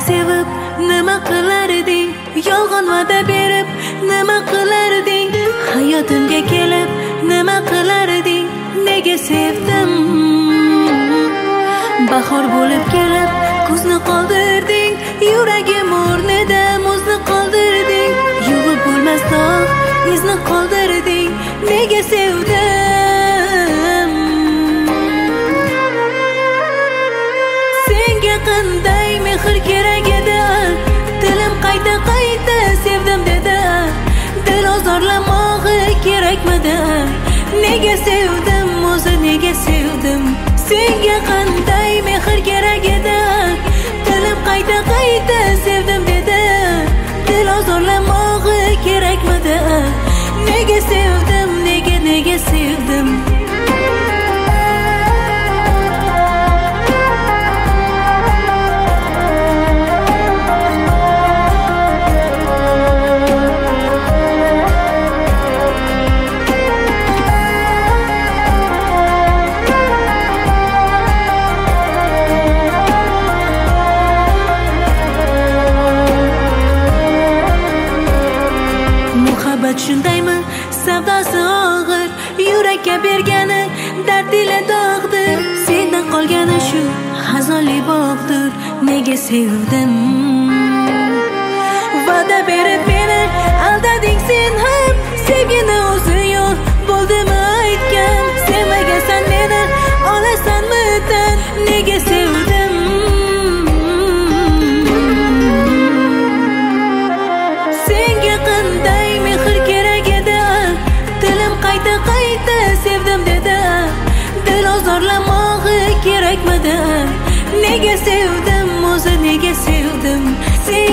sevib nima qilarding? Yolg'on va'da berib nima qilarding? Hayotimga kelib nima qilarding? Nega sevdim? Bahor bo'lib kelib kuzni qoldirding, yuragim o'rnida muzni qoldirding, yuvib bo'lmas dog' izni qoldirding. Nega sevdim? Senga qanday mehr kerak edi? Dilim qayta sevdim dedi. Dil ozorlamog'i kerakmidi? Nega sevdim o'zi, nega sevdim? Senga qanday mehr kerak edi? Dilim qayta sevdim dedi. Dil ozorlamog'i kerakmidi? Nega sevdim, nega sevdim? Shundaymi? Savdosi og'ir, yurakka bergani dard ila dog'dir. Sendan qolgani shu xazonli bog'dir. Nega sevdim? Va'da berib meni aldading sen ham. Sevgini o'zi yo'q bo'ldimi aytgan? Sevmagansan meni, olasanmi tan? Nega sevdim? Senga qanday mehr kerak edi? Dilim qayta sevdim dedi. Dil ozorlamog'i kerakmidi? Nega sevdim o'zi, nega sevdim?